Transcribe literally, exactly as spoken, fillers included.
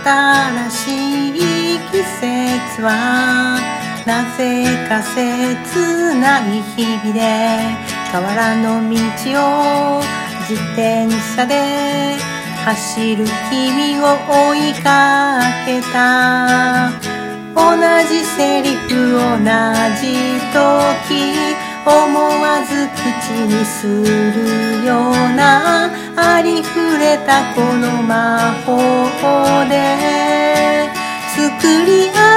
新しい季節はなぜか切ない日々で、河原の道を自転車で走る君を追いかけた。同じセリフ同じ時、思わず口にするようなありふれたこの魔法で作り上げ